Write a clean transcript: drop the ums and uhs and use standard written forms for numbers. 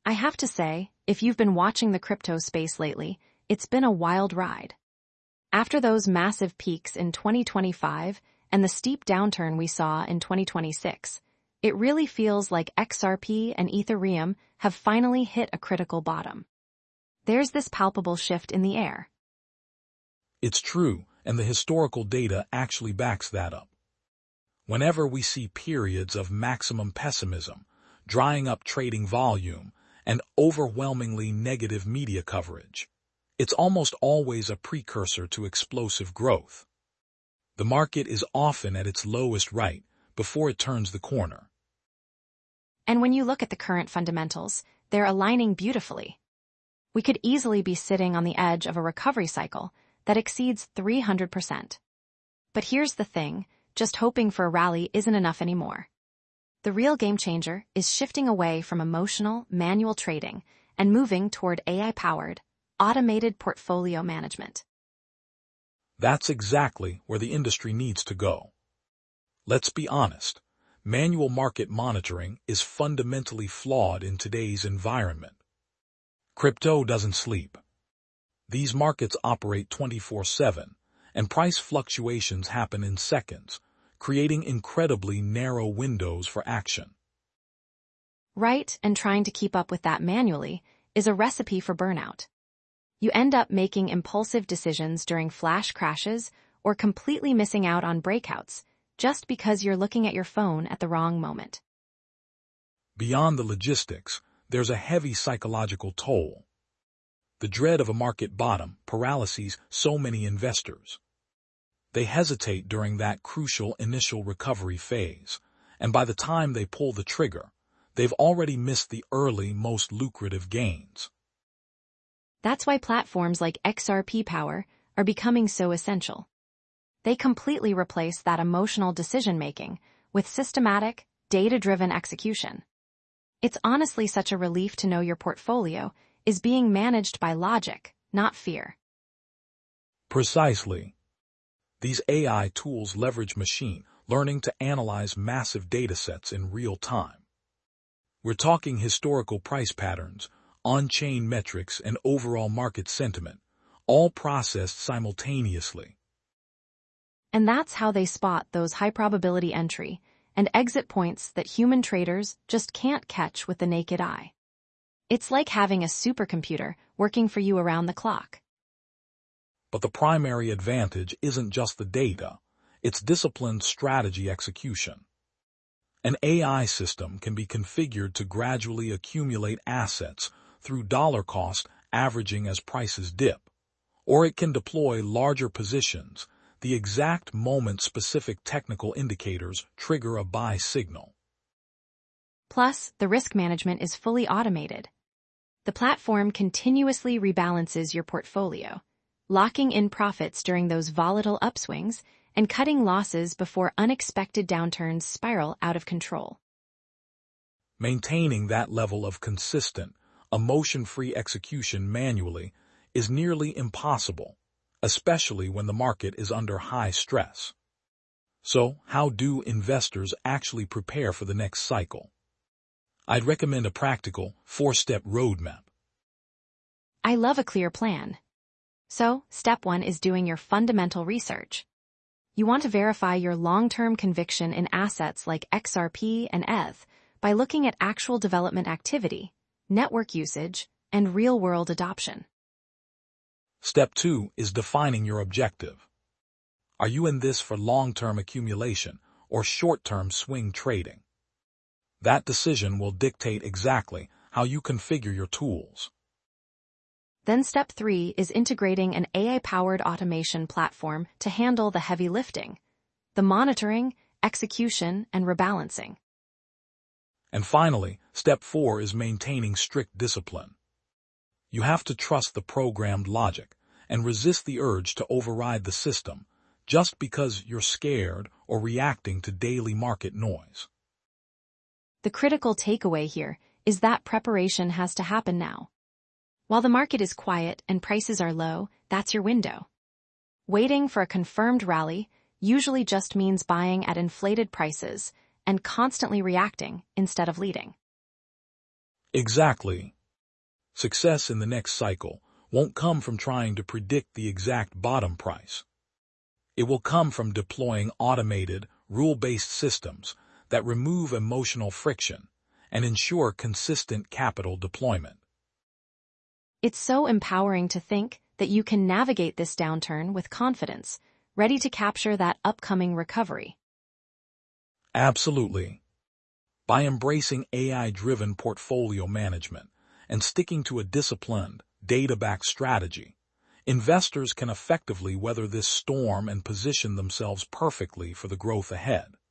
I have to say, if you've been watching the crypto space lately, it's been a wild ride. After those massive peaks in 2025 and the steep downturn we saw in 2026, it really feels like XRP and Ethereum have finally hit a critical bottom. There's this palpable shift in the air. It's true, and the historical data actually backs that up. Whenever we see periods of maximum pessimism, drying up trading volume, and overwhelmingly negative media coverage, it's almost always a precursor to explosive growth. The market is often at its lowest right before it turns the corner. And when you look at the current fundamentals, they're aligning beautifully. We could easily be sitting on the edge of a recovery cycle that exceeds 300%. But here's the thing, just hoping for a rally isn't enough anymore. The real game changer is shifting away from emotional, manual trading and moving toward AI-powered, automated portfolio management. That's exactly where the industry needs to go. Let's be honest, manual market monitoring is fundamentally flawed in today's environment. Crypto doesn't sleep. These markets operate 24/7, and price fluctuations happen in seconds, creating incredibly narrow windows for action. Right, and trying to keep up with that manually is a recipe for burnout. You end up making impulsive decisions during flash crashes or completely missing out on breakouts just because you're looking at your phone at the wrong moment. Beyond the logistics, there's a heavy psychological toll. The dread of a market bottom paralyses so many investors. They hesitate during that crucial initial recovery phase, and by the time they pull the trigger, they've already missed the early, most lucrative gains. That's why platforms like XRP Power are becoming so essential. They completely replace that emotional decision-making with systematic, data-driven execution. It's honestly such a relief to know your portfolio is being managed by logic, not fear. Precisely. These AI tools leverage machine learning to analyze massive datasets in real time. We're talking historical price patterns, on-chain metrics, and overall market sentiment, all processed simultaneously. And that's how they spot those high-probability entry and exit points that human traders just can't catch with the naked eye. It's like having a supercomputer working for you around the clock. But the primary advantage isn't just the data, it's disciplined strategy execution. An AI system can be configured to gradually accumulate assets through dollar cost averaging as prices dip, or it can deploy larger positions the exact moment specific technical indicators trigger a buy signal. Plus, the risk management is fully automated. The platform continuously rebalances your portfolio, locking in profits during those volatile upswings and cutting losses before unexpected downturns spiral out of control. Maintaining that level of consistent, emotion-free execution manually is nearly impossible, especially when the market is under high stress. So, how do investors actually prepare for the next cycle? I'd recommend a practical, 4-step roadmap. I love a clear plan. So, step 1 is doing your fundamental research. You want to verify your long-term conviction in assets like XRP and ETH by looking at actual development activity, network usage, and real-world adoption. Step 2 is defining your objective. Are you in this for long-term accumulation or short-term swing trading? That decision will dictate exactly how you configure your tools. Then step 3 is integrating an AI-powered automation platform to handle the heavy lifting, the monitoring, execution, and rebalancing. And finally, step 4 is maintaining strict discipline. You have to trust the programmed logic and resist the urge to override the system just because you're scared or reacting to daily market noise. The critical takeaway here is that preparation has to happen now. While the market is quiet and prices are low, that's your window. Waiting for a confirmed rally usually just means buying at inflated prices and constantly reacting instead of leading. Exactly. Success in the next cycle won't come from trying to predict the exact bottom price. It will come from deploying automated, rule-based systems that remove emotional friction and ensure consistent capital deployment. It's so empowering to think that you can navigate this downturn with confidence, ready to capture that upcoming recovery. Absolutely. By embracing AI-driven portfolio management and sticking to a disciplined, data-backed strategy, investors can effectively weather this storm and position themselves perfectly for the growth ahead.